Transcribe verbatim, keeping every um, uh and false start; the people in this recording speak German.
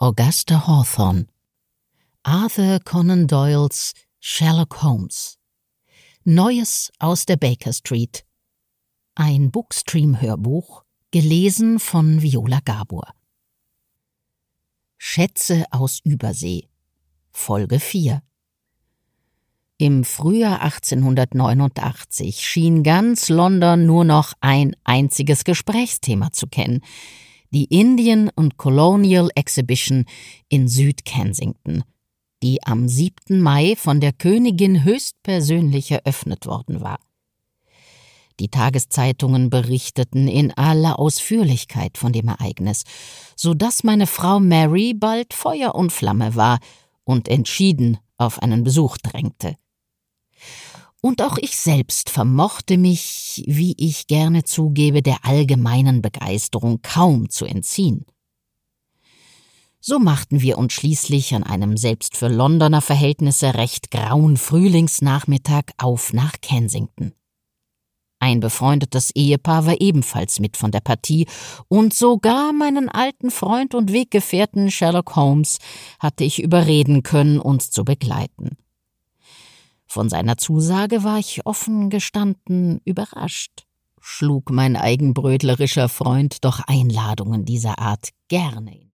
Augusta Hawthorne. Arthur Conan Doyles Sherlock Holmes. Neues aus der Baker Street. Ein Bookstream-Hörbuch, gelesen von Viola Gabor. Schätze aus Übersee. Folge vier. Im Frühjahr achtzehnhundertneunundachtzig schien ganz London nur noch ein einziges Gesprächsthema zu kennen: die Indian and Colonial Exhibition in Süd-Kensington, die am siebten Mai von der Königin höchstpersönlich eröffnet worden war. Die Tageszeitungen berichteten in aller Ausführlichkeit von dem Ereignis, so dass meine Frau Mary bald Feuer und Flamme war und entschieden auf einen Besuch drängte. Und auch ich selbst vermochte mich, wie ich gerne zugebe, der allgemeinen Begeisterung kaum zu entziehen. So machten wir uns schließlich an einem selbst für Londoner Verhältnisse recht grauen Frühlingsnachmittag auf nach Kensington. Ein befreundetes Ehepaar war ebenfalls mit von der Partie, und sogar meinen alten Freund und Weggefährten Sherlock Holmes hatte ich überreden können, uns zu begleiten. Von seiner Zusage war ich offen gestanden überrascht, schlug mein eigenbrötlerischer Freund doch Einladungen dieser Art gerne.